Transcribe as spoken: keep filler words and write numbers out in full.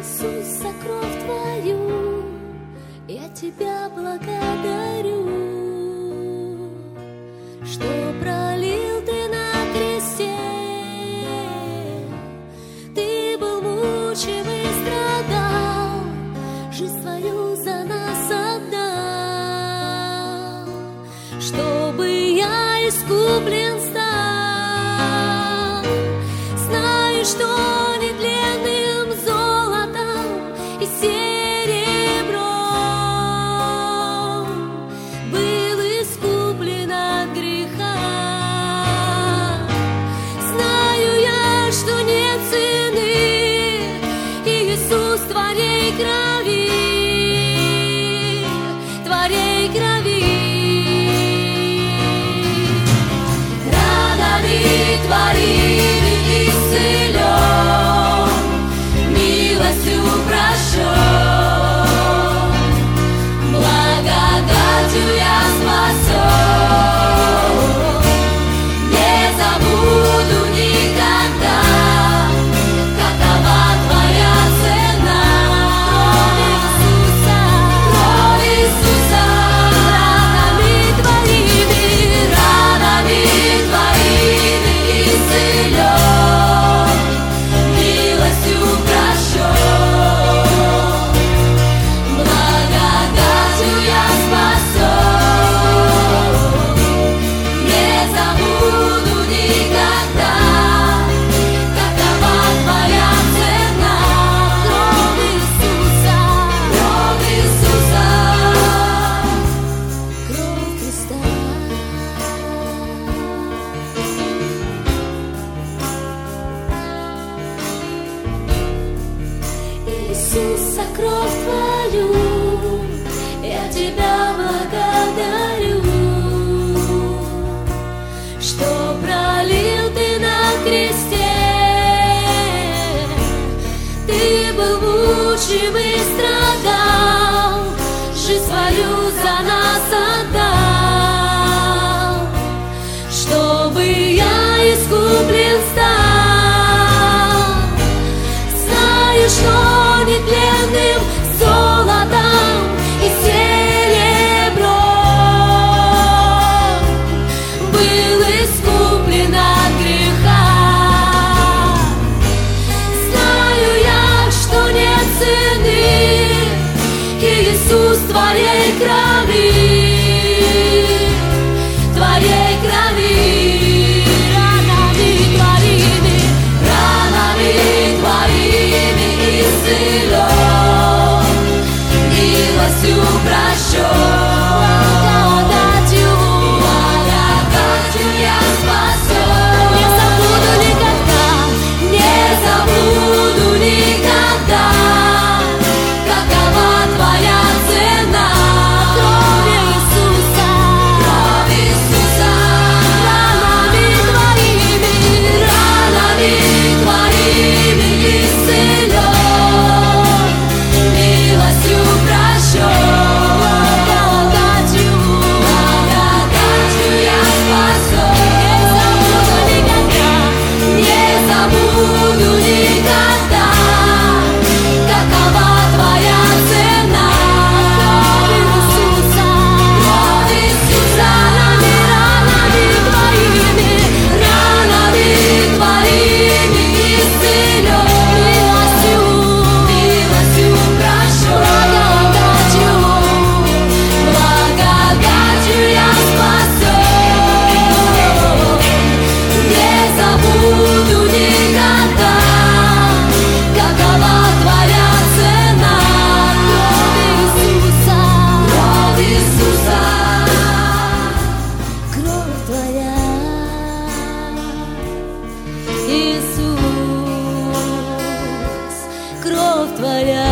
Иисус, за кровь Твою я Тебя благодарю, что пролил Ты на кресте. Ты был мучим и страдал, жизнь свою за нас отдал, чтобы я искуплен стал. Знаю, что нетленным золотом и серебром был искуплен от греха. Знаю я, что нет цены, Иисус, Твоей крови, Твоей крови. Ранами Твоими исцелен, милостью прощен, благодатью я спасен. Не забуду никогда, какова Твоя цена. Кровь Иисуса, ранами Твоими, ранами Твоими исцелен, милостью прощен, благодатью я спасен. Не забуду никогда, какова Твоя цена. Кровь Иисуса, кровь Иисуса, кровь Христа. Иисус, за кровь Твою я Тебя благодарю, что пролил Ты на кресте. Ты был мучим и страдал, жизнь свою за нас отдал, чтобы я искуплен стал. Знаю, что нетленным золотом и серебром был искуплен от греха. Знаю я, что нет цены, Иисус, Твоей крови, Твоей крови. Ранами Твоими, ранами Твоими исцелен, милостью прощен, благодатью, благодатью я спасен. Не забуду никогда, не забуду никогда, какова Твоя цена. Кровь Иисуса, кровь Иисуса, ранами Твоими, ранами Твоими исцелен, милостью прощен, благодатью, благодатью я спасен. Не забуду никогда, не забуду никогда, какова Твоя цена. Кровь Иисуса, кровь Иисуса, ранами, ранами Твоими, ранами Твоими исцелен, милостью, милостью прощен, благодатью, благодатью я спасен. Не забуду никогда, какова Твоя цена. Кровь Иисуса, кровь Иисуса, кровь Твоя, Иисус, кровь Твоя.